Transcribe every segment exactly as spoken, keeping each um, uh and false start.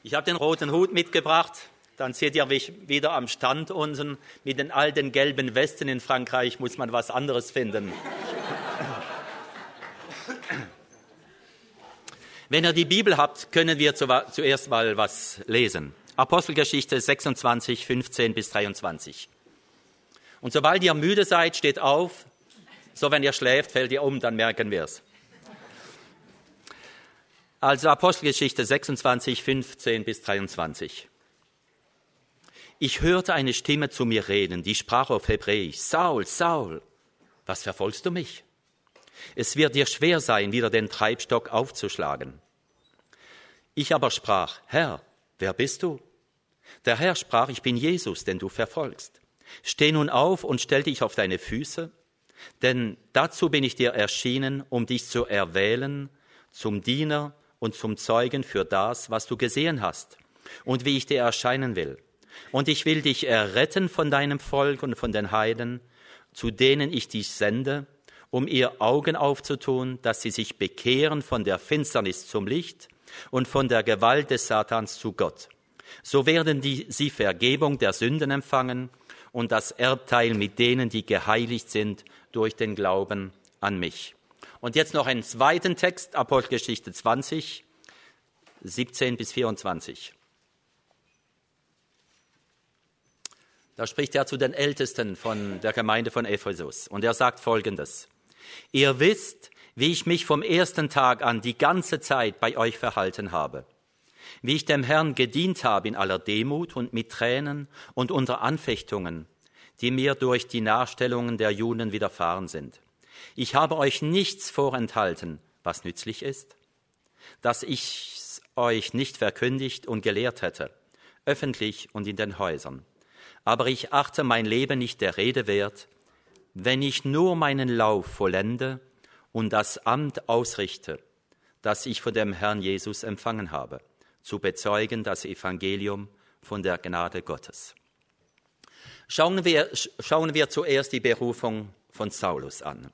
Ich habe den roten Hut mitgebracht. Dann seht ihr mich wieder am Stand unten. Mit den alten gelben Westen in Frankreich muss man was anderes finden. Wenn ihr die Bibel habt, können wir zuerst mal was lesen. Apostelgeschichte sechsundzwanzig, fünfzehn bis dreiundzwanzig. Und sobald ihr müde seid, steht auf. So, wenn ihr schläft, fällt ihr um, dann merken wir es. Also Apostelgeschichte sechsundzwanzig, fünfzehn bis dreiundzwanzig. Ich hörte eine Stimme zu mir reden, die sprach auf Hebräisch: Saul, Saul, was verfolgst du mich? Es wird dir schwer sein, wieder den Treibstock aufzuschlagen. Ich aber sprach: Herr, wer bist du? Der Herr sprach: Ich bin Jesus, den du verfolgst. Steh nun auf und stell dich auf deine Füße, denn dazu bin ich dir erschienen, um dich zu erwählen zum Diener und zum Zeugen für das, was du gesehen hast und wie ich dir erscheinen will. Und ich will dich erretten von deinem Volk und von den Heiden, zu denen ich dich sende, um ihr Augen aufzutun, dass sie sich bekehren von der Finsternis zum Licht und von der Gewalt des Satans zu Gott. So werden die, sie Vergebung der Sünden empfangen und das Erbteil mit denen, die geheiligt sind durch den Glauben an mich. Und jetzt noch einen zweiten Text, Apostelgeschichte zwanzig, siebzehn bis vierundzwanzig. Da spricht er zu den Ältesten von der Gemeinde von Ephesus und er sagt Folgendes: Ihr wisst, wie ich mich vom ersten Tag an die ganze Zeit bei euch verhalten habe, wie ich dem Herrn gedient habe in aller Demut und mit Tränen und unter Anfechtungen, die mir durch die Nachstellungen der Juden widerfahren sind. Ich habe euch nichts vorenthalten, was nützlich ist, dass ich euch nicht verkündigt und gelehrt hätte, öffentlich und in den Häusern. Aber ich achte mein Leben nicht der Rede wert, wenn ich nur meinen Lauf vollende und das Amt ausrichte, das ich von dem Herrn Jesus empfangen habe, zu bezeugen das Evangelium von der Gnade Gottes. Schauen wir, schauen wir zuerst die Berufung von Saulus an.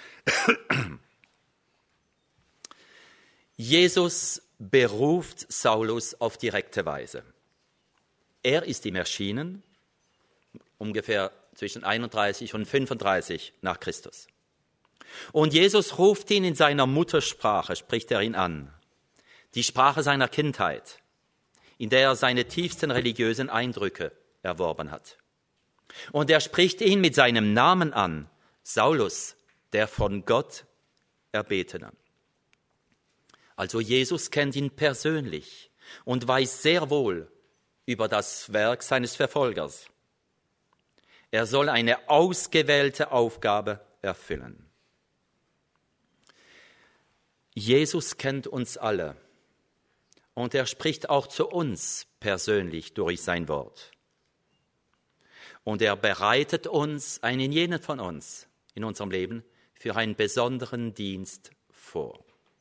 Jesus beruft Saulus auf direkte Weise. Er ist ihm erschienen, ungefähr zwischen einunddreißig und fünfunddreißig nach Christus. Und Jesus ruft ihn in seiner Muttersprache, spricht er ihn an, die Sprache seiner Kindheit, in der er seine tiefsten religiösen Eindrücke erworben hat. Und er spricht ihn mit seinem Namen an, Saulus, der von Gott Erbetene. Also Jesus kennt ihn persönlich und weiß sehr wohl über das Werk seines Verfolgers. Er soll eine ausgewählte Aufgabe erfüllen. Jesus kennt uns alle und er spricht auch zu uns persönlich durch sein Wort. Und er bereitet uns, einen jeden von uns in unserem Leben, für einen besonderen Dienst vor.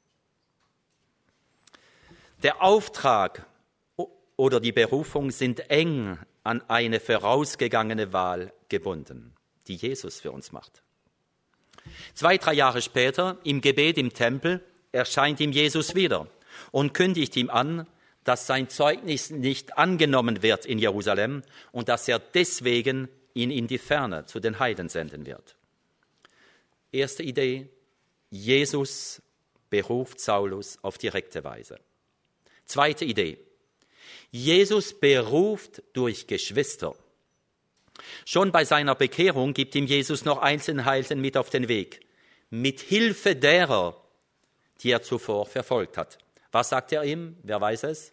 Der Auftrag oder die Berufung sind eng an eine vorausgegangene Wahl gebunden, die Jesus für uns macht. Zwei, drei Jahre später, im Gebet im Tempel, erscheint ihm Jesus wieder und kündigt ihm an, dass sein Zeugnis nicht angenommen wird in Jerusalem und dass er deswegen ihn in die Ferne zu den Heiden senden wird. Erste Idee: Jesus beruft Saulus auf direkte Weise. Zweite Idee: Jesus beruft durch Geschwister. Schon bei seiner Bekehrung gibt ihm Jesus noch Einzelheiten mit auf den Weg, mit Hilfe derer, die er zuvor verfolgt hat. Was sagt er ihm? Wer weiß es?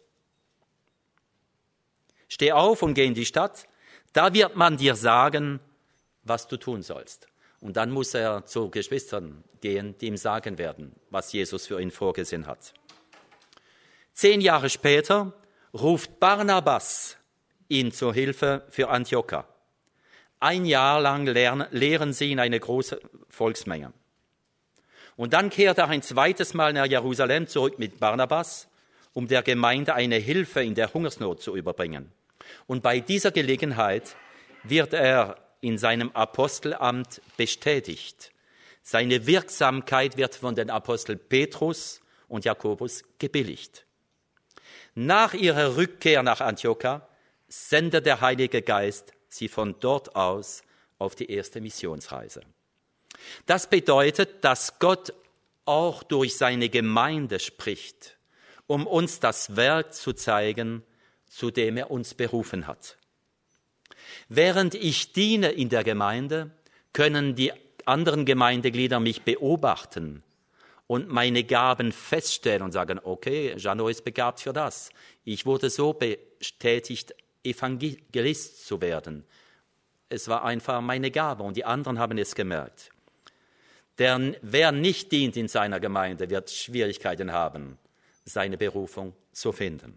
Steh auf und geh in die Stadt, da wird man dir sagen, was du tun sollst. Und dann muss er zu Geschwistern gehen, die ihm sagen werden, was Jesus für ihn vorgesehen hat. Zehn Jahre später ruft Barnabas ihn zur Hilfe für Antiochia. Ein Jahr lang lehren, lehren sie in eine große Volksmenge. Und dann kehrt er ein zweites Mal nach Jerusalem zurück mit Barnabas, um der Gemeinde eine Hilfe in der Hungersnot zu überbringen. Und bei dieser Gelegenheit wird er in seinem Apostelamt bestätigt. Seine Wirksamkeit wird von den Aposteln Petrus und Jakobus gebilligt. Nach ihrer Rückkehr nach Antiochia sendet der Heilige Geist sie von dort aus auf die erste Missionsreise. Das bedeutet, dass Gott auch durch seine Gemeinde spricht, um uns das Werk zu zeigen, zu dem er uns berufen hat. Während ich diene in der Gemeinde, können die anderen Gemeindeglieder mich beobachten und meine Gaben feststellen und sagen, okay, Jano ist begabt für das. Ich wurde so bestätigt, Evangelist zu werden. Es war einfach meine Gabe und die anderen haben es gemerkt. Denn wer nicht dient in seiner Gemeinde, wird Schwierigkeiten haben, seine Berufung zu finden.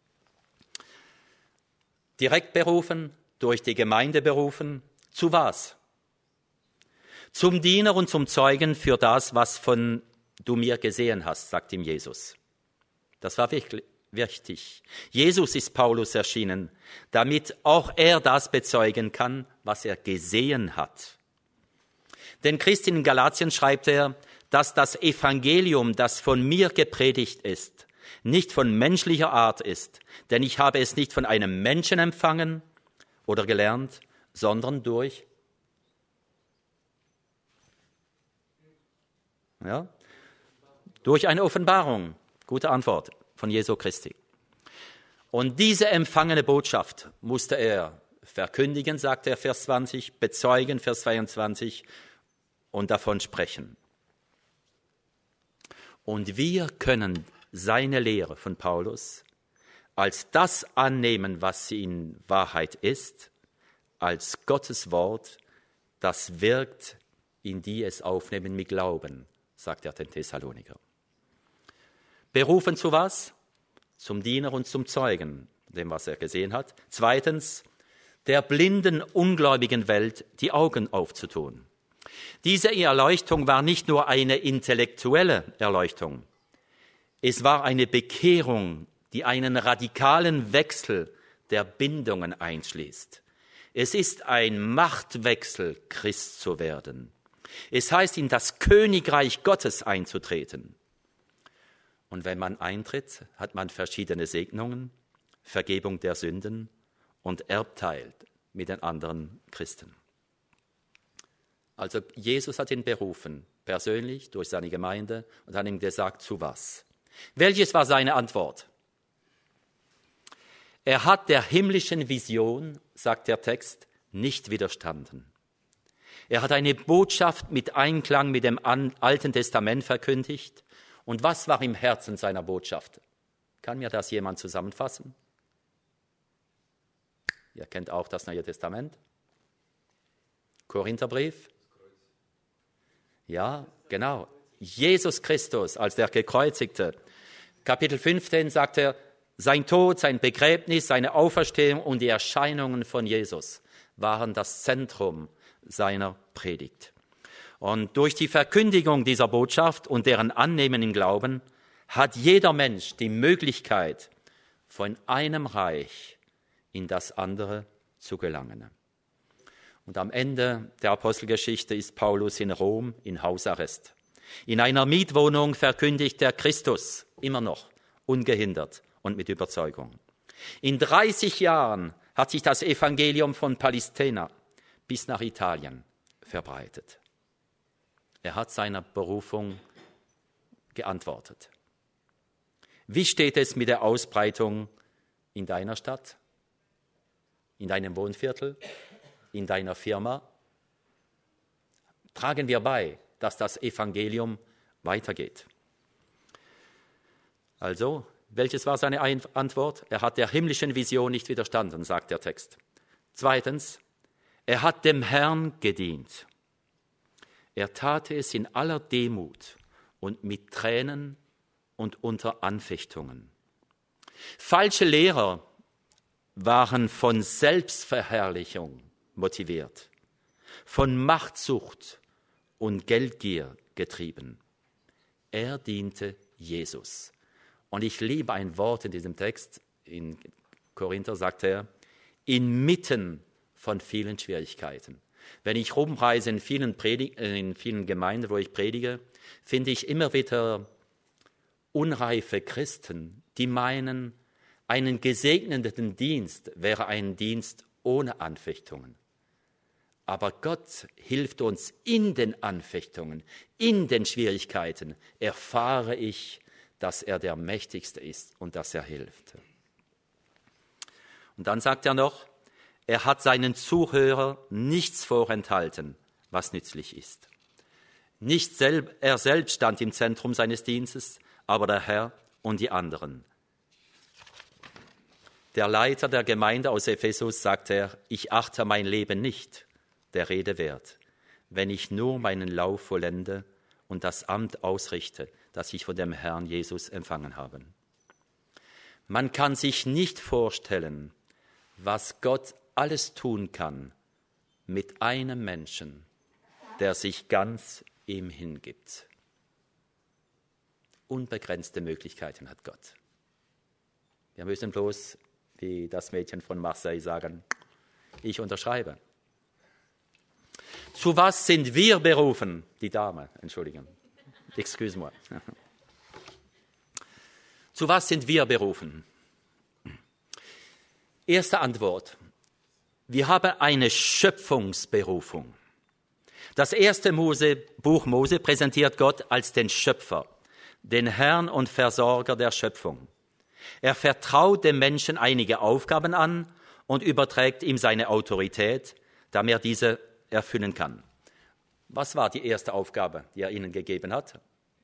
Direkt berufen, durch die Gemeinde berufen, zu was? Zum Diener und zum Zeugen für das, was von du mir gesehen hast, sagt ihm Jesus. Das war wirklich wichtig. Jesus ist Paulus erschienen, damit auch er das bezeugen kann, was er gesehen hat. Den Christen in Galatien schreibt er, dass das Evangelium, das von mir gepredigt ist, nicht von menschlicher Art ist, denn ich habe es nicht von einem Menschen empfangen oder gelernt, sondern durch ja, durch eine Offenbarung. Gute Antwort von Jesu Christi. Und diese empfangene Botschaft musste er verkündigen, sagt er, Vers zwanzig, bezeugen, Vers zweiundzwanzig, und davon sprechen. Und wir können seine Lehre von Paulus als das annehmen, was sie in Wahrheit ist, als Gottes Wort, das wirkt, in die es aufnehmen mit Glauben, sagt er den Thessaloniker. Berufen zu was? Zum Diener und zum Zeugen, dem, was er gesehen hat. Zweitens, der blinden, ungläubigen Welt die Augen aufzutun. Diese Erleuchtung war nicht nur eine intellektuelle Erleuchtung. Es war eine Bekehrung, die einen radikalen Wechsel der Bindungen einschließt. Es ist ein Machtwechsel, Christ zu werden. Es heißt, in das Königreich Gottes einzutreten. Und wenn man eintritt, hat man verschiedene Segnungen, Vergebung der Sünden und Erbteil mit den anderen Christen. Also Jesus hat ihn berufen, persönlich durch seine Gemeinde, und hat ihm gesagt, zu was. Welches war seine Antwort? Er hat der himmlischen Vision, sagt der Text, nicht widerstanden. Er hat eine Botschaft mit Einklang mit dem Alten Testament verkündigt. Und was war im Herzen seiner Botschaft? Kann mir das jemand zusammenfassen? Ihr kennt auch das Neue Testament. Korintherbrief. Ja, genau. Jesus Christus als der Gekreuzigte. Kapitel fünfzehn sagt er, sein Tod, sein Begräbnis, seine Auferstehung und die Erscheinungen von Jesus waren das Zentrum seiner Predigt. Und durch die Verkündigung dieser Botschaft und deren Annehmen im Glauben hat jeder Mensch die Möglichkeit, von einem Reich in das andere zu gelangen. Und am Ende der Apostelgeschichte ist Paulus in Rom in Hausarrest. In einer Mietwohnung verkündigt er Christus, immer noch, ungehindert und mit Überzeugung. In dreißig Jahren hat sich das Evangelium von Palästina bis nach Italien verbreitet. Er hat seiner Berufung geantwortet. Wie steht es mit der Ausbreitung in deiner Stadt, in deinem Wohnviertel, in deiner Firma? Tragen wir bei, dass das Evangelium weitergeht. Also, welches war seine Antwort? Er hat der himmlischen Vision nicht widerstanden, sagt der Text. Zweitens, er hat dem Herrn gedient. Er tat es in aller Demut und mit Tränen und unter Anfechtungen. Falsche Lehrer waren von Selbstverherrlichung motiviert, von Machtsucht und Geldgier getrieben. Er diente Jesus. Und ich liebe ein Wort in diesem Text, in Korinther sagt er, inmitten von vielen Schwierigkeiten. Wenn ich rumreise in vielen, Predig- in vielen Gemeinden, wo ich predige, finde ich immer wieder unreife Christen, die meinen, Einen gesegneten Dienst wäre ein Dienst ohne Anfechtungen. Aber Gott hilft uns in den Anfechtungen, in den Schwierigkeiten, erfahre ich, dass er der Mächtigste ist und dass er hilft. Und dann sagt er noch, er hat seinen Zuhörern nichts vorenthalten, was nützlich ist. Nicht selb, er selbst stand im Zentrum seines Dienstes, aber der Herr und die anderen. Der Leiter der Gemeinde aus Ephesus sagt er, ich achte mein Leben nicht der Rede wert, wenn ich nur meinen Lauf vollende und das Amt ausrichte, das ich von dem Herrn Jesus empfangen habe. Man kann sich nicht vorstellen, was Gott alles tun kann mit einem Menschen, der sich ganz ihm hingibt. Unbegrenzte Möglichkeiten hat Gott. Wir müssen bloß, wie das Mädchen von Marseille, sagen, ich unterschreibe. Zu was sind wir berufen? Die Dame, Entschuldigung. Excuse-moi. Zu was sind wir berufen? Erste Antwort. Wir haben eine Schöpfungsberufung. Das erste Mose, Buch Mose präsentiert Gott als den Schöpfer, den Herrn und Versorger der Schöpfung. Er vertraut dem Menschen einige Aufgaben an und überträgt ihm seine Autorität, damit er diese erfüllen kann. Was war die erste Aufgabe, die er ihnen gegeben hat?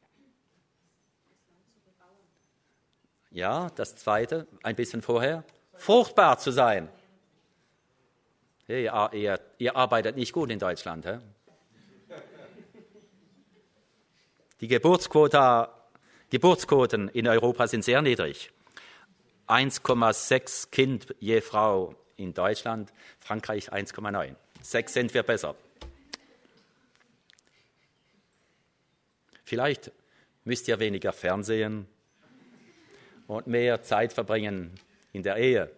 Ja, das zweite, ein bisschen vorher, fruchtbar zu sein. Hey, ihr, ihr, ihr arbeitet nicht gut in Deutschland. He? Die Geburtsquote, Geburtsquoten in Europa sind sehr niedrig. eins Komma sechs Kind je Frau in Deutschland, Frankreich eins Komma neun. Sechs sind wir besser. Vielleicht müsst ihr weniger Fernsehen und mehr Zeit verbringen in der Ehe.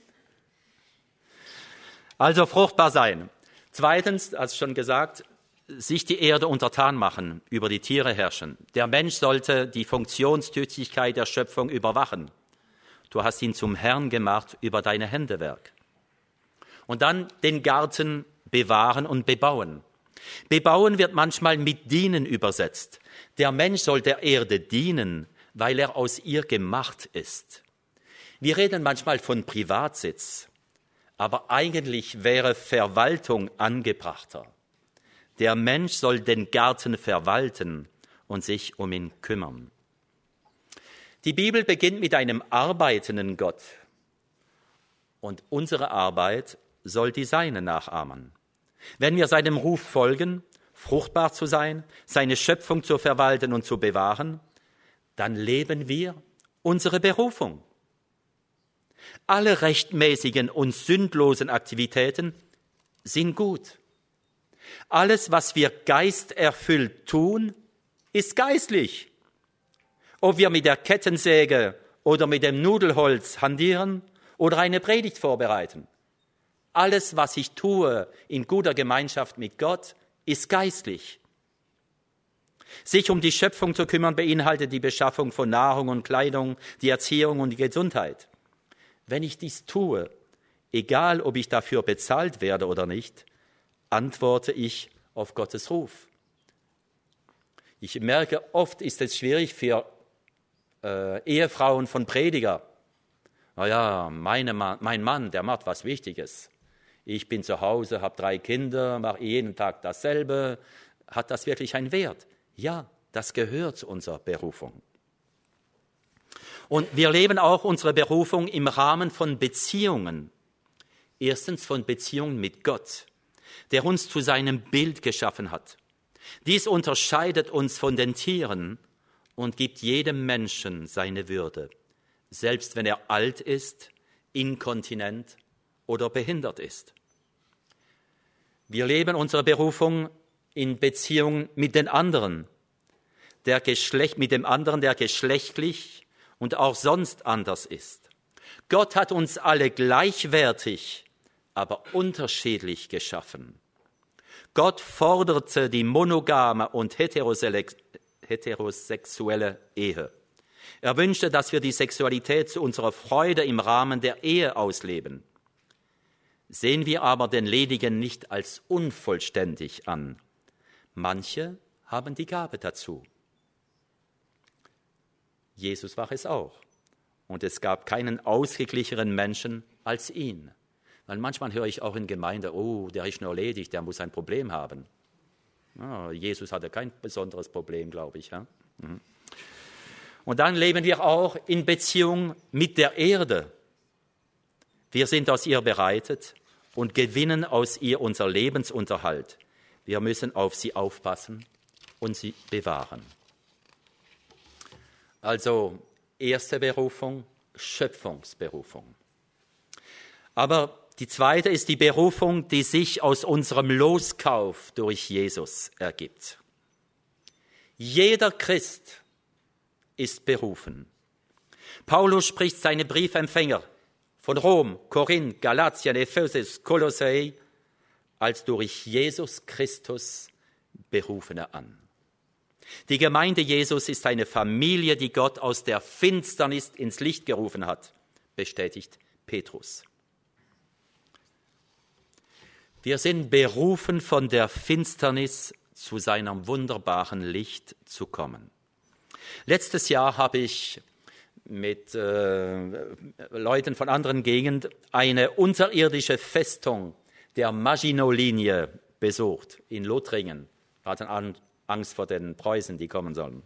Also fruchtbar sein. Zweitens, als schon gesagt, sich die Erde untertan machen, über die Tiere herrschen. Der Mensch sollte die Funktionstüchtigkeit der Schöpfung überwachen. Du hast ihn zum Herrn gemacht über deine Händewerk. Und dann den Garten bewahren und bebauen. Bebauen wird manchmal mit dienen übersetzt. Der Mensch soll der Erde dienen, weil er aus ihr gemacht ist. Wir reden manchmal von Privatsitz, aber eigentlich wäre Verwaltung angebrachter. Der Mensch soll den Garten verwalten und sich um ihn kümmern. Die Bibel beginnt mit einem arbeitenden Gott. Und unsere Arbeit soll die seine nachahmen. Wenn wir seinem Ruf folgen, fruchtbar zu sein, seine Schöpfung zu verwalten und zu bewahren, dann leben wir unsere Berufung. Alle rechtmäßigen und sündlosen Aktivitäten sind gut. Alles, was wir geisterfüllt tun, ist geistlich. Ob wir mit der Kettensäge oder mit dem Nudelholz hantieren oder eine Predigt vorbereiten. Alles, was ich tue in guter Gemeinschaft mit Gott, ist geistlich. Sich um die Schöpfung zu kümmern, beinhaltet die Beschaffung von Nahrung und Kleidung, die Erziehung und die Gesundheit. Wenn ich dies tue, egal ob ich dafür bezahlt werde oder nicht, antworte ich auf Gottes Ruf. Ich merke, oft ist es schwierig für äh, Ehefrauen von Prediger. Na ja, meine Mann, mein Mann, der macht was Wichtiges. Ich bin zu Hause, habe drei Kinder, mache jeden Tag dasselbe. Hat das wirklich einen Wert? Ja, das gehört zu unserer Berufung. Und wir leben auch unsere Berufung im Rahmen von Beziehungen. Erstens von Beziehungen mit Gott, der uns zu seinem Bild geschaffen hat. Dies unterscheidet uns von den Tieren und gibt jedem Menschen seine Würde, selbst wenn er alt ist, inkontinent oder behindert ist. Wir leben unsere Berufung in Beziehung mit den anderen, der Geschlecht, mit dem anderen, der geschlechtlich und auch sonst anders ist. Gott hat uns alle gleichwertig, aber unterschiedlich geschaffen. Gott forderte die monogame und heterosexuelle Ehe. Er wünschte, dass wir die Sexualität zu unserer Freude im Rahmen der Ehe ausleben. Sehen wir aber den Ledigen nicht als unvollständig an. Manche haben die Gabe dazu. Jesus war es auch. Und es gab keinen ausgeglicheneren Menschen als ihn. Weil manchmal höre ich auch in Gemeinde, oh, der ist nur ledig, der muss ein Problem haben. Oh, Jesus hatte kein besonderes Problem, glaube ich. Ja? Mhm. Und dann leben wir auch in Beziehung mit der Erde. Wir sind aus ihr bereitet und gewinnen aus ihr unser Lebensunterhalt. Wir müssen auf sie aufpassen und sie bewahren. Also erste Berufung, Schöpfungsberufung. Aber die zweite ist die Berufung, die sich aus unserem Loskauf durch Jesus ergibt. Jeder Christ ist berufen. Paulus spricht seine Briefempfänger von Rom, Korinth, Galatien, Ephesus, Kolossee als durch Jesus Christus Berufene an. Die Gemeinde Jesus ist eine Familie, die Gott aus der Finsternis ins Licht gerufen hat, bestätigt Petrus. Wir sind berufen, von der Finsternis zu seinem wunderbaren Licht zu kommen. Letztes Jahr habe ich mit äh, Leuten von anderen Gegenden eine unterirdische Festung der Maginot-Linie besucht in Lothringen. Wir hatten Angst vor den Preußen, die kommen sollen.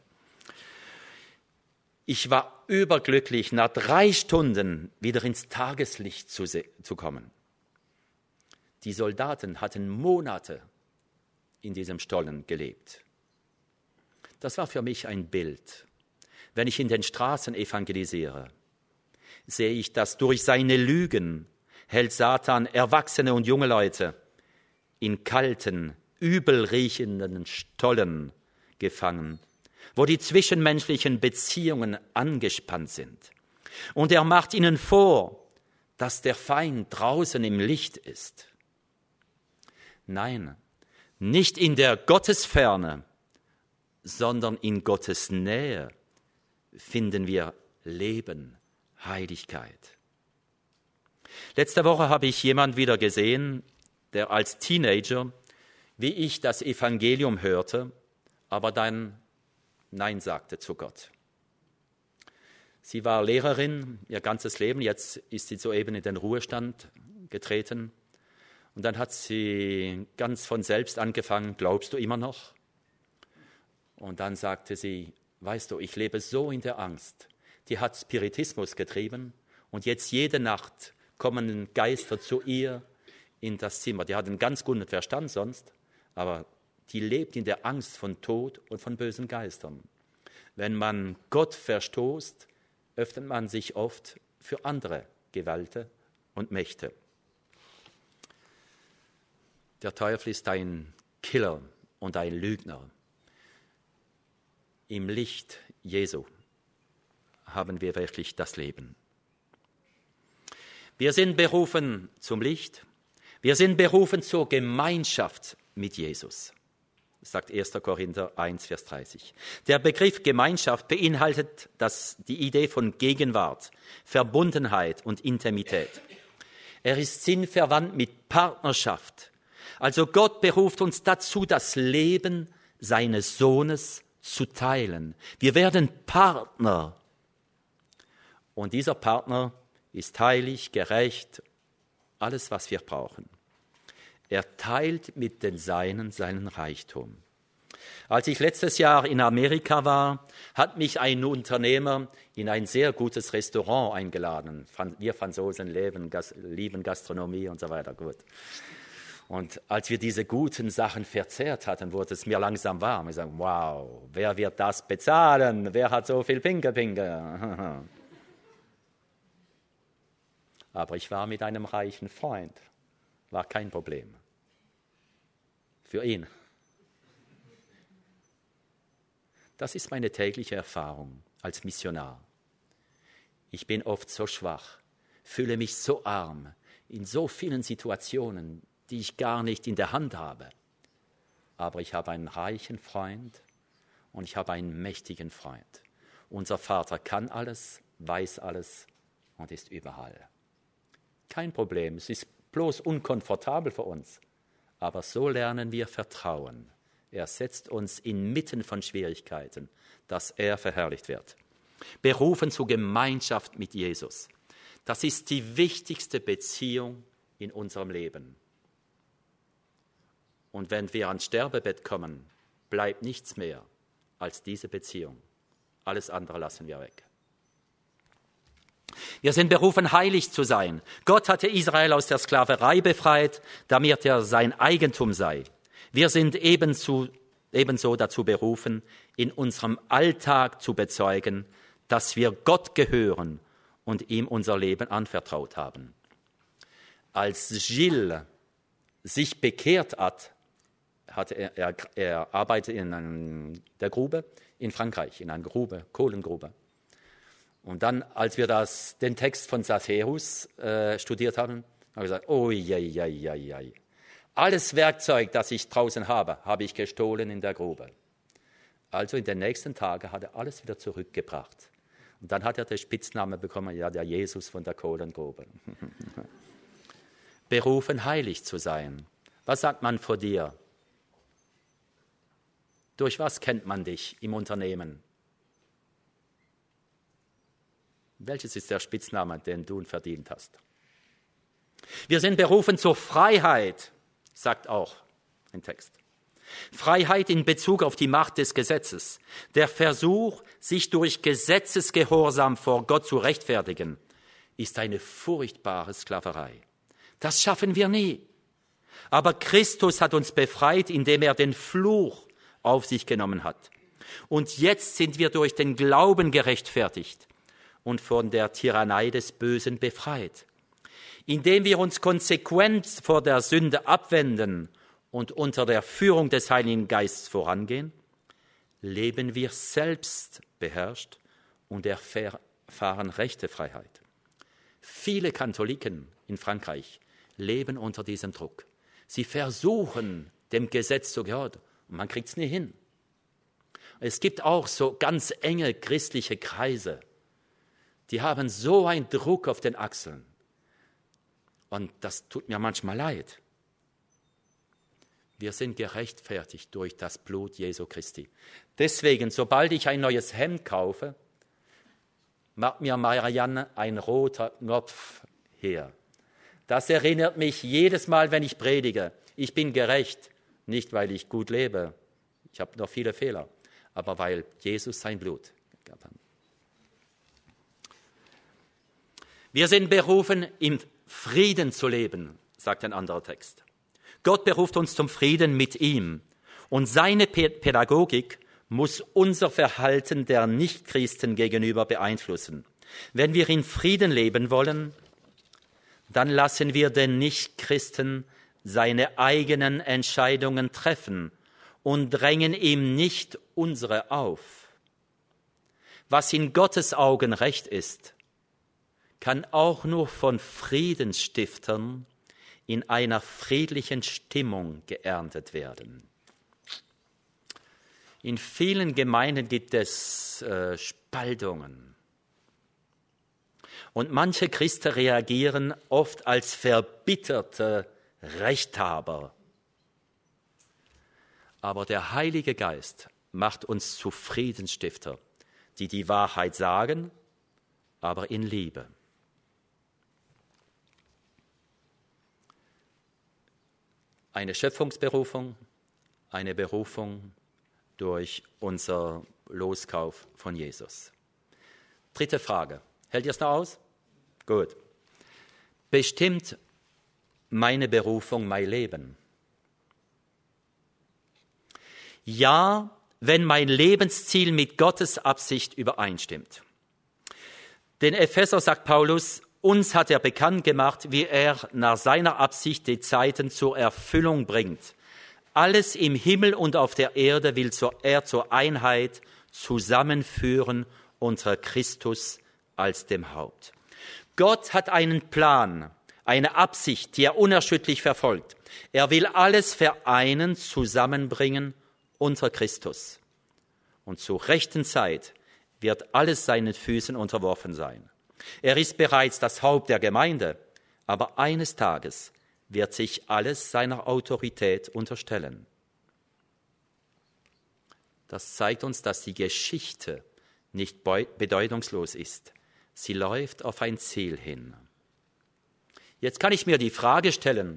Ich war überglücklich, nach drei Stunden wieder ins Tageslicht zu, se- zu kommen. Die Soldaten hatten Monate in diesem Stollen gelebt. Das war für mich ein Bild. Wenn ich in den Straßen evangelisiere, sehe ich, dass durch seine Lügen hält Satan erwachsene und junge Leute in kalten, übel riechenden Stollen gefangen, wo die zwischenmenschlichen Beziehungen angespannt sind. Und er macht ihnen vor, dass der Feind draußen im Licht ist. Nein, nicht in der Gottesferne, sondern in Gottes Nähe finden wir Leben, Heiligkeit. Letzte Woche habe ich jemanden wieder gesehen, der als Teenager, wie ich, das Evangelium hörte, aber dann Nein sagte zu Gott. Sie war Lehrerin ihr ganzes Leben, jetzt ist sie soeben in den Ruhestand getreten. Und dann hat sie ganz von selbst angefangen, glaubst du immer noch? Und dann sagte sie, weißt du, ich lebe so in der Angst. Die hat Spiritismus getrieben und jetzt jede Nacht kommen Geister zu ihr in das Zimmer. Die hat einen ganz guten Verstand sonst, aber die lebt in der Angst von Tod und von bösen Geistern. Wenn man Gott verstoßt, öffnet man sich oft für andere Gewalten und Mächte. Der Teufel ist ein Killer und ein Lügner. Im Licht Jesu haben wir wirklich das Leben. Wir sind berufen zum Licht. Wir sind berufen zur Gemeinschaft mit Jesus. Das sagt erster Korinther eins, Vers dreißig. Der Begriff Gemeinschaft beinhaltet das, die Idee von Gegenwart, Verbundenheit und Intimität. Er ist sinnverwandt mit Partnerschaft. Also Gott beruft uns dazu, das Leben seines Sohnes zu teilen. Wir werden Partner. Und dieser Partner ist heilig, gerecht, alles, was wir brauchen. Er teilt mit den Seinen seinen Reichtum. Als ich letztes Jahr in Amerika war, hat mich ein Unternehmer in ein sehr gutes Restaurant eingeladen. Wir Franzosen leben, lieben Gastronomie und so weiter. Gut. Und als wir diese guten Sachen verzehrt hatten, wurde es mir langsam warm. Ich sage, wow, wer wird das bezahlen? Wer hat so viel Pinke-Pinke? Aber ich war mit einem reichen Freund. War kein Problem. Für ihn. Das ist meine tägliche Erfahrung als Missionar. Ich bin oft so schwach, fühle mich so arm in so vielen Situationen, die ich gar nicht in der Hand habe. Aber ich habe einen reichen Freund und ich habe einen mächtigen Freund. Unser Vater kann alles, weiß alles und ist überall. Kein Problem, es ist bloß unkomfortabel für uns. Aber so lernen wir Vertrauen. Er setzt uns inmitten von Schwierigkeiten, dass er verherrlicht wird. Berufen zur Gemeinschaft mit Jesus. Das ist die wichtigste Beziehung in unserem Leben. Und wenn wir ans Sterbebett kommen, bleibt nichts mehr als diese Beziehung. Alles andere lassen wir weg. Wir sind berufen, heilig zu sein. Gott hatte Israel aus der Sklaverei befreit, damit er sein Eigentum sei. Wir sind ebenso, ebenso dazu berufen, in unserem Alltag zu bezeugen, dass wir Gott gehören und ihm unser Leben anvertraut haben. Als Gilles sich bekehrt hat, hatte er, er, er arbeitet in einem, der Grube in Frankreich, in einer Grube, Kohlengrube. Und dann, als wir das, den Text von Zachäus äh, studiert haben, haben wir gesagt, oh, je, je, je, je. Alles Werkzeug, das ich draußen habe, habe ich gestohlen in der Grube. Also in den nächsten Tagen hat er alles wieder zurückgebracht. Und dann hat er den Spitznamen bekommen, ja, der Jesus von der Kohlengrube. Berufen, heilig zu sein. Was sagt man vor dir? Durch was kennt man dich im Unternehmen? Welches ist der Spitzname, den du verdient hast? Wir sind berufen zur Freiheit, sagt auch ein Text. Freiheit in Bezug auf die Macht des Gesetzes. Der Versuch, sich durch Gesetzesgehorsam vor Gott zu rechtfertigen, ist eine furchtbare Sklaverei. Das schaffen wir nie. Aber Christus hat uns befreit, indem er den Fluch auf sich genommen hat. Und jetzt sind wir durch den Glauben gerechtfertigt und von der Tyrannei des Bösen befreit. Indem wir uns konsequent vor der Sünde abwenden und unter der Führung des Heiligen Geistes vorangehen, leben wir selbst beherrscht und erfahren rechte Freiheit. Viele Katholiken in Frankreich leben unter diesem Druck. Sie versuchen, dem Gesetz zu gehören, und man kriegt es nie hin. Es gibt auch so ganz enge christliche Kreise, die haben so einen Druck auf den Achseln. Und das tut mir manchmal leid. Wir sind gerechtfertigt durch das Blut Jesu Christi. Deswegen, sobald ich ein neues Hemd kaufe, macht mir Marianne ein roter Knopf her. Das erinnert mich jedes Mal, wenn ich predige. Ich bin gerecht, nicht weil ich gut lebe. Ich habe noch viele Fehler, aber weil Jesus sein Blut gab. Wir sind berufen, im Frieden zu leben, sagt ein anderer Text. Gott beruft uns zum Frieden mit ihm. Und seine Pädagogik muss unser Verhalten der Nichtchristen gegenüber beeinflussen. Wenn wir in Frieden leben wollen, dann lassen wir den Nichtchristen seine eigenen Entscheidungen treffen und drängen ihm nicht unsere auf. Was in Gottes Augen recht ist, kann auch nur von Friedensstiftern in einer friedlichen Stimmung geerntet werden. In vielen Gemeinden gibt es äh, Spaltungen. Und manche Christen reagieren oft als verbitterte Rechthaber. Aber der Heilige Geist macht uns zu Friedensstifter, die die Wahrheit sagen, aber in Liebe. Eine Schöpfungsberufung, eine Berufung durch unser Loskauf von Jesus. Dritte Frage. Hält ihr es noch aus? Gut. Bestimmt meine Berufung mein Leben? Ja, wenn mein Lebensziel mit Gottes Absicht übereinstimmt. Den Epheser sagt Paulus, uns hat er bekannt gemacht, wie er nach seiner Absicht die Zeiten zur Erfüllung bringt. Alles im Himmel und auf der Erde will er zur Einheit zusammenführen unter Christus als dem Haupt. Gott hat einen Plan, eine Absicht, die er unerschütterlich verfolgt. Er will alles vereinen, zusammenbringen unter Christus. Und zur rechten Zeit wird alles seinen Füßen unterworfen sein. Er ist bereits das Haupt der Gemeinde, aber eines Tages wird sich alles seiner Autorität unterstellen. Das zeigt uns, dass die Geschichte nicht bedeutungslos ist. Sie läuft auf ein Ziel hin. Jetzt kann ich mir die Frage stellen,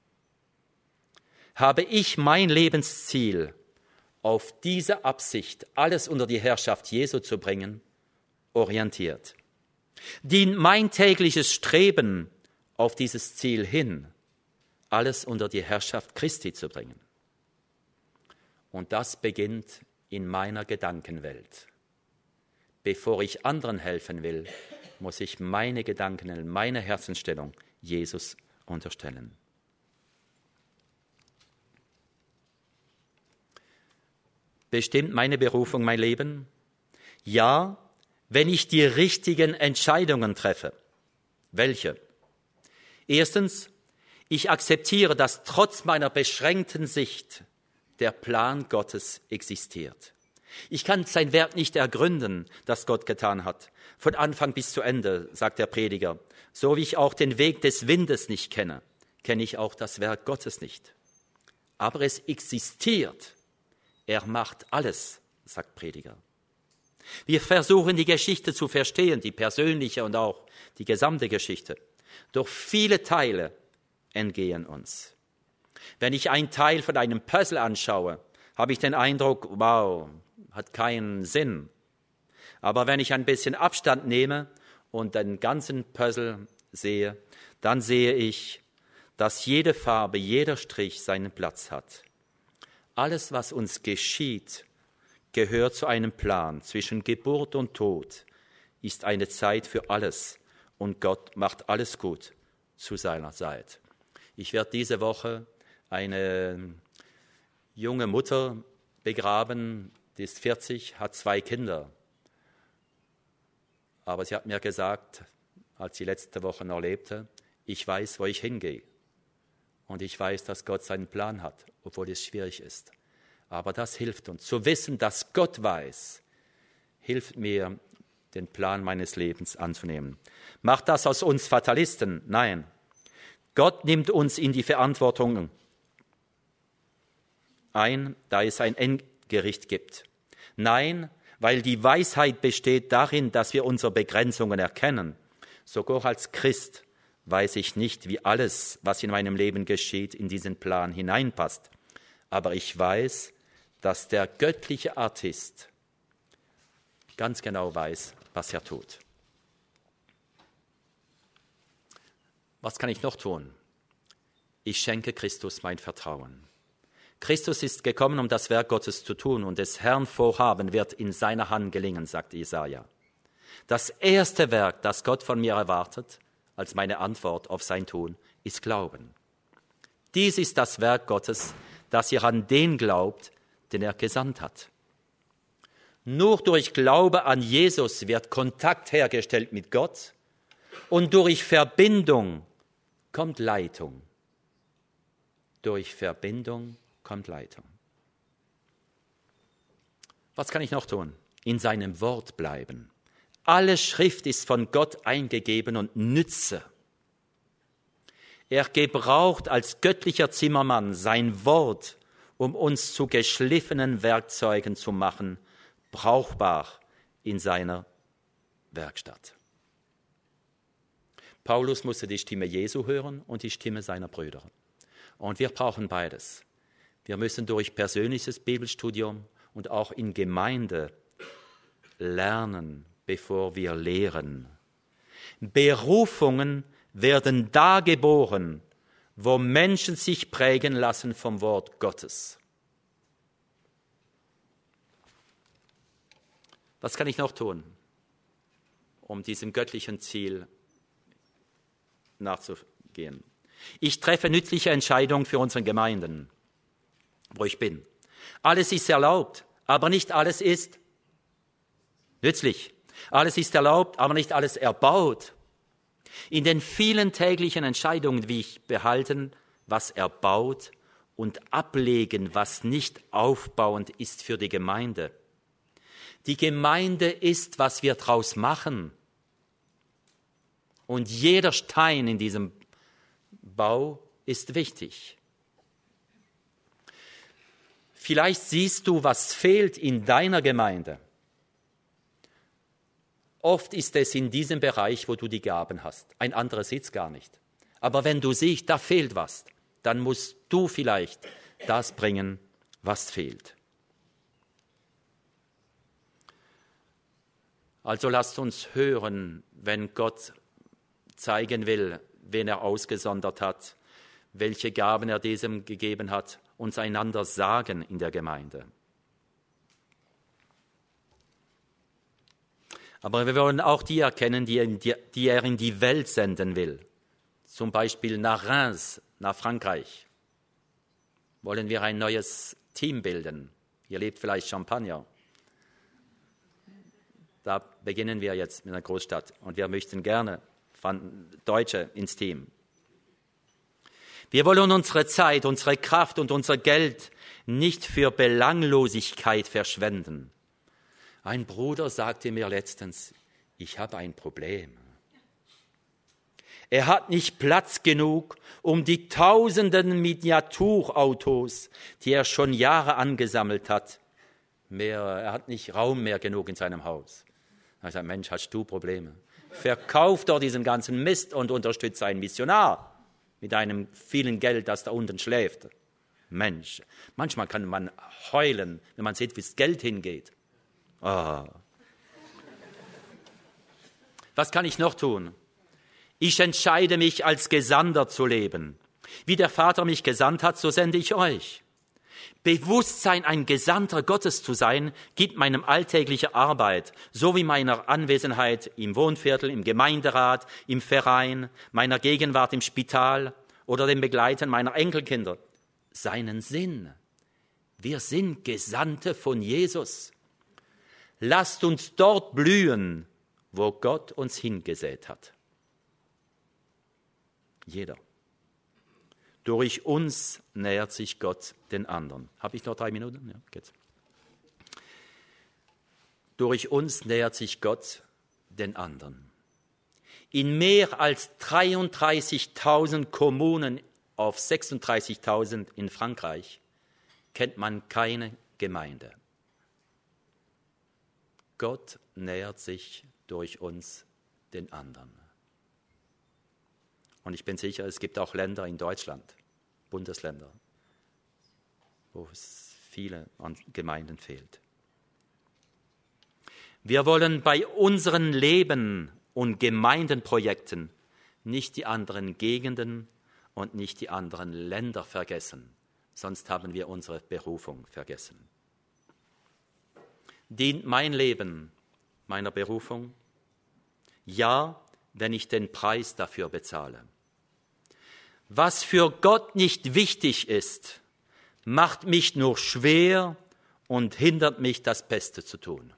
habe ich mein Lebensziel auf diese Absicht, alles unter die Herrschaft Jesu zu bringen, orientiert? Dient mein tägliches Streben auf dieses Ziel hin, alles unter die Herrschaft Christi zu bringen? Und das beginnt in meiner Gedankenwelt. Bevor ich anderen helfen will, muss ich meine Gedanken, meine Herzensstellung Jesus unterstellen. Bestimmt meine Berufung mein Leben? Ja, wenn ich die richtigen Entscheidungen treffe. Welche? Erstens, ich akzeptiere, dass trotz meiner beschränkten Sicht der Plan Gottes existiert. Ich kann sein Werk nicht ergründen, das Gott getan hat, von Anfang bis zu Ende, sagt der Prediger. So wie ich auch den Weg des Windes nicht kenne, kenne ich auch das Werk Gottes nicht. Aber es existiert. Er macht alles, sagt Prediger. Wir versuchen, die Geschichte zu verstehen, die persönliche und auch die gesamte Geschichte. Doch viele Teile entgehen uns. Wenn ich einen Teil von einem Puzzle anschaue, habe ich den Eindruck, wow, hat keinen Sinn. Aber wenn ich ein bisschen Abstand nehme und den ganzen Puzzle sehe, dann sehe ich, dass jede Farbe, jeder Strich seinen Platz hat. Alles, was uns geschieht, gehört zu einem Plan. Zwischen Geburt und Tod ist eine Zeit für alles und Gott macht alles gut zu seiner Zeit. Ich werde diese Woche eine junge Mutter begraben, die ist vierzig, hat zwei Kinder. Aber sie hat mir gesagt, als sie letzte Woche noch lebte, ich weiß, wo ich hingehe. Und ich weiß, dass Gott seinen Plan hat, obwohl es schwierig ist. Aber das hilft uns. Zu wissen, dass Gott weiß, hilft mir, den Plan meines Lebens anzunehmen. Macht das aus uns Fatalisten? Nein. Gott nimmt uns in die Verantwortung ein, da es ein Endgericht gibt. Nein, weil die Weisheit besteht darin, dass wir unsere Begrenzungen erkennen. Sogar als Christ weiß ich nicht, wie alles, was in meinem Leben geschieht, in diesen Plan hineinpasst. Aber ich weiß, dass der göttliche Artist ganz genau weiß, was er tut. Was kann ich noch tun? Ich schenke Christus mein Vertrauen. Christus ist gekommen, um das Werk Gottes zu tun, und des Herrn Vorhaben wird in seiner Hand gelingen, sagt Jesaja. Das erste Werk, das Gott von mir erwartet, als meine Antwort auf sein Tun, ist Glauben. Dies ist das Werk Gottes, dass ihr an den glaubt, den er gesandt hat. Nur durch Glaube an Jesus wird Kontakt hergestellt mit Gott und durch Verbindung kommt Leitung. Durch Verbindung kommt Leitung. Was kann ich noch tun? In seinem Wort bleiben. Alle Schrift ist von Gott eingegeben und nütze. Er gebraucht als göttlicher Zimmermann sein Wort, um uns zu geschliffenen Werkzeugen zu machen, brauchbar in seiner Werkstatt. Paulus musste die Stimme Jesu hören und die Stimme seiner Brüder. Und wir brauchen beides. Wir müssen durch persönliches Bibelstudium und auch in Gemeinde lernen, bevor wir lehren. Berufungen werden da geboren, wo Menschen sich prägen lassen vom Wort Gottes. Was kann ich noch tun, um diesem göttlichen Ziel nachzugehen? Ich treffe nützliche Entscheidungen für unsere Gemeinden, wo ich bin. Alles ist erlaubt, aber nicht alles ist nützlich. Alles ist erlaubt, aber nicht alles erbaut. In den vielen täglichen Entscheidungen, wie ich behalten, was erbaut, und ablegen, was nicht aufbauend ist für die Gemeinde, Die Gemeinde ist, was wir draus machen. Und jeder Stein in diesem Bau ist wichtig. Vielleicht siehst du, was fehlt in deiner Gemeinde. Oft ist es in diesem Bereich, wo du die Gaben hast. Ein anderer sieht es gar nicht. Aber wenn du siehst, da fehlt was, dann musst du vielleicht das bringen, was fehlt. Also lasst uns hören, wenn Gott zeigen will, wen er ausgesondert hat, welche Gaben er diesem gegeben hat, uns einander sagen in der Gemeinde. Aber wir wollen auch die erkennen, die, in die, die er in die Welt senden will. Zum Beispiel nach Reims, nach Frankreich. Wollen wir ein neues Team bilden? Ihr lebt vielleicht Champagner. Da beginnen wir jetzt mit einer Großstadt und wir möchten gerne Deutsche ins Team. Wir wollen unsere Zeit, unsere Kraft und unser Geld nicht für Belanglosigkeit verschwenden. Ein Bruder sagte mir letztens, ich habe ein Problem. Er hat nicht Platz genug, um die tausenden Miniaturautos, die er schon Jahre angesammelt hat, mehr, er hat nicht Raum mehr genug in seinem Haus. Er sagt, Mensch, hast du Probleme? Verkauf doch diesen ganzen Mist und unterstütze einen Missionar mit einem vielen Geld, das da unten schläft. Mensch, manchmal kann man heulen, wenn man sieht, wie das Geld hingeht. Oh. Was kann ich noch tun? Ich entscheide mich, als Gesandter zu leben. Wie der Vater mich gesandt hat, so sende ich euch. Bewusstsein, ein Gesandter Gottes zu sein, gibt meinem alltägliche Arbeit, sowie meiner Anwesenheit im Wohnviertel, im Gemeinderat, im Verein, meiner Gegenwart im Spital oder dem Begleiten meiner Enkelkinder, seinen Sinn. Wir sind Gesandte von Jesus. Lasst uns dort blühen, wo Gott uns hingesät hat. Jeder. Durch uns nähert sich Gott den anderen. Habe ich noch drei Minuten? Ja, geht's. Durch uns nähert sich Gott den anderen. In mehr als dreiunddreißigtausend Kommunen auf sechsunddreißigtausend in Frankreich kennt man keine Gemeinde. Gott nähert sich durch uns den anderen. Und ich bin sicher, es gibt auch Länder in Deutschland, Bundesländer, wo es viele an Gemeinden fehlt. Wir wollen bei unseren Leben und Gemeindenprojekten nicht die anderen Gegenden und nicht die anderen Länder vergessen, sonst haben wir unsere Berufung vergessen. Dient mein Leben meiner Berufung? Ja, wenn ich den Preis dafür bezahle. Was für Gott nicht wichtig ist, macht mich nur schwer und hindert mich, das Beste zu tun.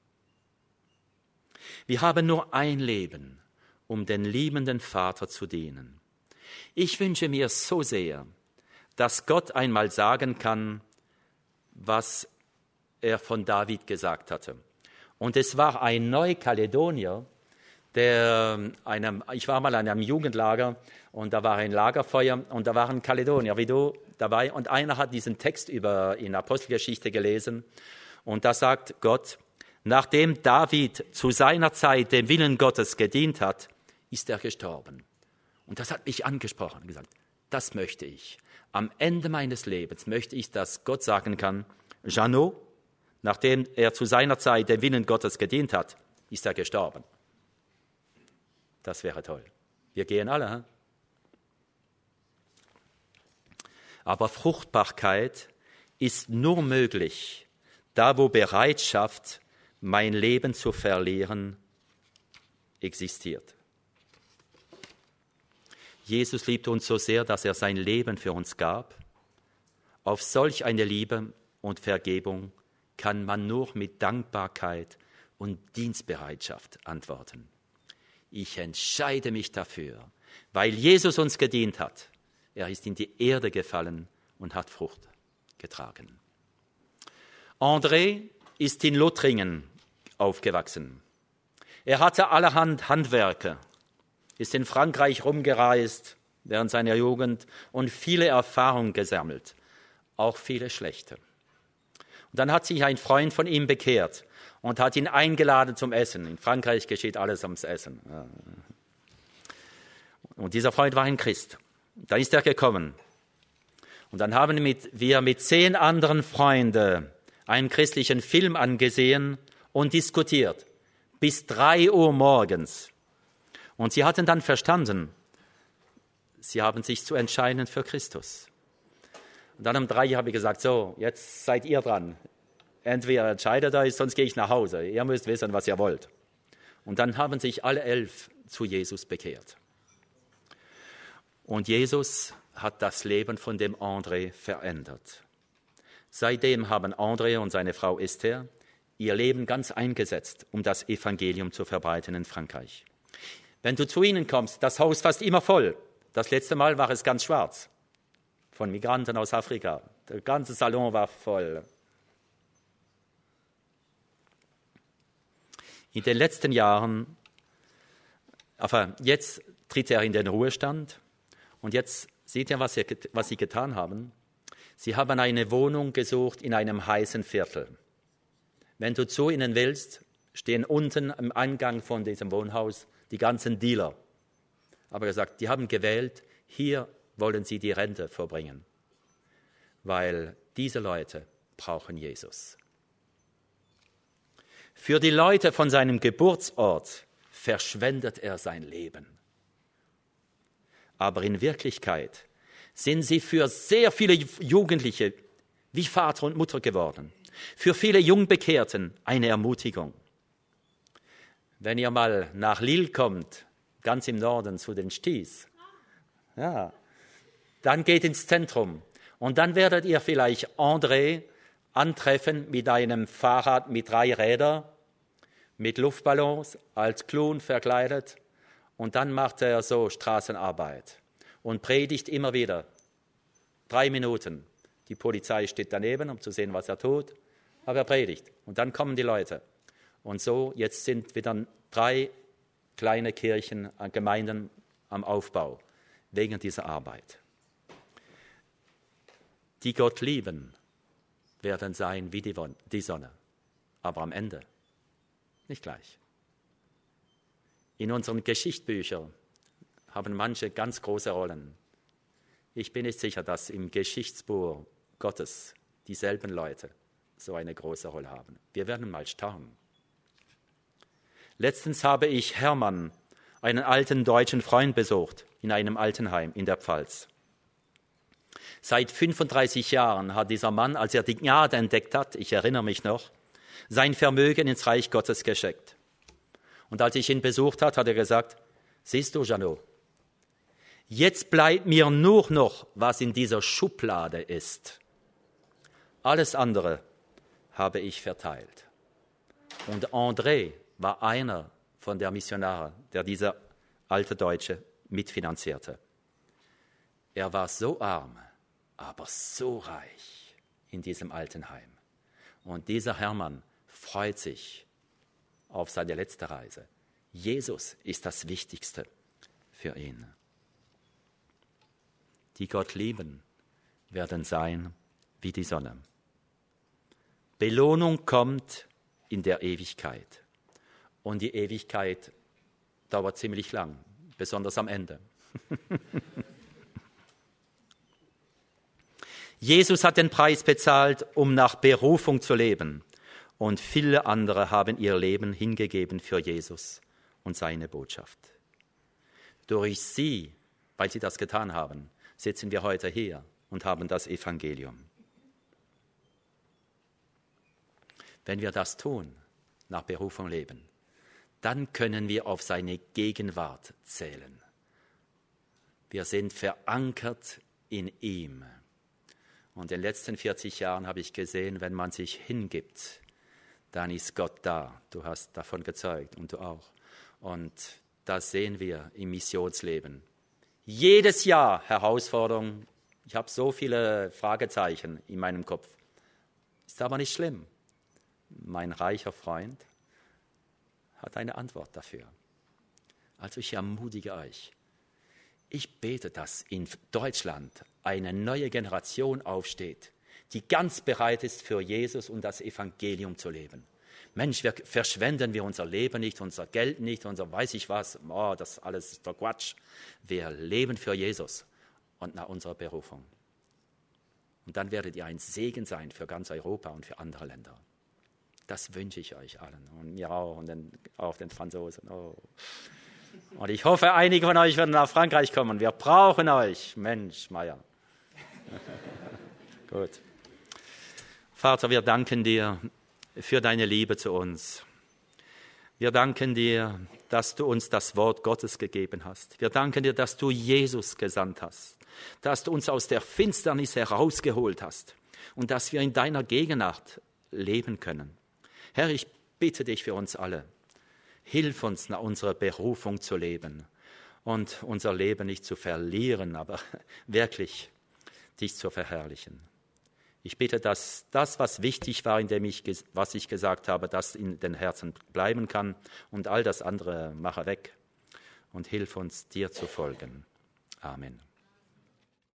Wir haben nur ein Leben, um den liebenden Vater zu dienen. Ich wünsche mir so sehr, dass Gott einmal sagen kann, was er von David gesagt hatte. Und es war ein Neukaledonier, der einem, ich war mal an einem Jugendlager und da war ein Lagerfeuer und da waren Kaledonier wie du dabei und einer hat diesen Text über in Apostelgeschichte gelesen und da sagt Gott, nachdem David zu seiner Zeit dem Willen Gottes gedient hat, ist er gestorben. Und das hat mich angesprochen und gesagt, das möchte ich. Am Ende meines Lebens möchte ich, dass Gott sagen kann, Jeannot, nachdem er zu seiner Zeit dem Willen Gottes gedient hat, ist er gestorben. Das wäre toll. Wir gehen alle. Hm? Aber Fruchtbarkeit ist nur möglich, da wo Bereitschaft, mein Leben zu verlieren, existiert. Jesus liebt uns so sehr, dass er sein Leben für uns gab. Auf solch eine Liebe und Vergebung kann man nur mit Dankbarkeit und Dienstbereitschaft antworten. Ich entscheide mich dafür, weil Jesus uns gedient hat. Er ist in die Erde gefallen und hat Frucht getragen. André ist in Lothringen aufgewachsen. Er hatte allerhand Handwerke, ist in Frankreich rumgereist während seiner Jugend und viele Erfahrungen gesammelt, auch viele schlechte. Und dann hat sich ein Freund von ihm bekehrt und hat ihn eingeladen zum Essen. In Frankreich geschieht alles ums Essen. Und dieser Freund war ein Christ. Dann ist er gekommen. Und dann haben wir mit zehn anderen Freunden einen christlichen Film angesehen und diskutiert. Bis drei Uhr morgens. Und sie hatten dann verstanden, sie haben sich zu entscheiden für Christus. Und dann um drei habe ich gesagt, so, jetzt seid ihr dran. Entweder entscheidet euch, sonst gehe ich nach Hause. Ihr müsst wissen, was ihr wollt. Und dann haben sich alle elf zu Jesus bekehrt. Und Jesus hat das Leben von dem André verändert. Seitdem haben André und seine Frau Esther ihr Leben ganz eingesetzt, um das Evangelium zu verbreiten in Frankreich. Wenn du zu ihnen kommst, das Haus fast immer voll. Das letzte Mal war es ganz schwarz, von Migranten aus Afrika. Der ganze Salon war voll. In den letzten Jahren, aber jetzt tritt er in den Ruhestand und jetzt seht ihr, was, er, was sie getan haben. Sie haben eine Wohnung gesucht in einem heißen Viertel. Wenn du zu ihnen willst, stehen unten am Eingang von diesem Wohnhaus die ganzen Dealer. Aber gesagt, die haben gewählt, hier wollen sie die Rente verbringen, weil diese Leute brauchen Jesus. Für die Leute von seinem Geburtsort verschwendet er sein Leben. Aber in Wirklichkeit sind sie für sehr viele Jugendliche wie Vater und Mutter geworden. Für viele Jungbekehrten eine Ermutigung. Wenn ihr mal nach Lille kommt, ganz im Norden zu den Sties, ja, dann geht ins Zentrum und dann werdet ihr vielleicht André antreffen mit einem Fahrrad mit drei Rädern, mit Luftballons, als Clown verkleidet und dann macht er so Straßenarbeit und predigt immer wieder. Drei Minuten. Die Polizei steht daneben, um zu sehen, was er tut, aber er predigt und dann kommen die Leute. Und so, jetzt sind wieder drei kleine Kirchen, Gemeinden am Aufbau, wegen dieser Arbeit. Die Gott lieben, werden sein wie die Sonne, aber am Ende nicht gleich. In unseren Geschichtsbüchern haben manche ganz große Rollen. Ich bin nicht sicher, dass im Geschichtsbuch Gottes dieselben Leute so eine große Rolle haben. Wir werden mal staunen. Letztens habe ich Hermann, einen alten deutschen Freund, besucht in einem Altenheim in der Pfalz. Seit fünfunddreißig Jahren hat dieser Mann, als er die Gnade entdeckt hat, ich erinnere mich noch, sein Vermögen ins Reich Gottes geschenkt. Und als ich ihn besucht habe, hat er gesagt, siehst du, Jeannot, jetzt bleibt mir nur noch, was in dieser Schublade ist. Alles andere habe ich verteilt. Und André war einer von der Missionare, der diese alte Deutsche mitfinanzierte. Er war so arm, aber so reich in diesem Altenheim. Und dieser Hermann freut sich auf seine letzte Reise. Jesus ist das Wichtigste für ihn. Die Gott lieben, werden sein wie die Sonne. Belohnung kommt in der Ewigkeit. Und die Ewigkeit dauert ziemlich lang, besonders am Ende. Jesus hat den Preis bezahlt, um nach Berufung zu leben. Und viele andere haben ihr Leben hingegeben für Jesus und seine Botschaft. Durch sie, weil sie das getan haben, sitzen wir heute hier und haben das Evangelium. Wenn wir das tun, nach Berufung leben, dann können wir auf seine Gegenwart zählen. Wir sind verankert in ihm. Und in den letzten vierzig Jahren habe ich gesehen, wenn man sich hingibt, dann ist Gott da. Du hast davon gezeugt und du auch. Und das sehen wir im Missionsleben. Jedes Jahr Herausforderungen. Ich habe so viele Fragezeichen in meinem Kopf. Ist aber nicht schlimm, mein reicher Freund, hat eine Antwort dafür. Also ich ermutige euch. Ich bete, dass in Deutschland eine neue Generation aufsteht, die ganz bereit ist, für Jesus und das Evangelium zu leben. Mensch, wir verschwenden wir unser Leben nicht, unser Geld nicht, unser weiß ich was, oh, das alles ist doch Quatsch. Wir leben für Jesus und nach unserer Berufung. Und dann werdet ihr ein Segen sein für ganz Europa und für andere Länder. Das wünsche ich euch allen und mir auch und den, auch den Franzosen. Oh. Und ich hoffe, einige von euch werden nach Frankreich kommen. Wir brauchen euch. Mensch, Meier. Gut. Vater, wir danken dir für deine Liebe zu uns. Wir danken dir, dass du uns das Wort Gottes gegeben hast. Wir danken dir, dass du Jesus gesandt hast, dass du uns aus der Finsternis herausgeholt hast und dass wir in deiner Gegenwart leben können. Herr, ich bitte dich für uns alle. Hilf uns, nach unserer Berufung zu leben und unser Leben nicht zu verlieren, aber wirklich dich zu verherrlichen. Ich bitte, dass das, was wichtig war, in dem ich, was ich gesagt habe, das in den Herzen bleiben kann und all das andere mache weg und hilf uns, dir zu folgen. Amen.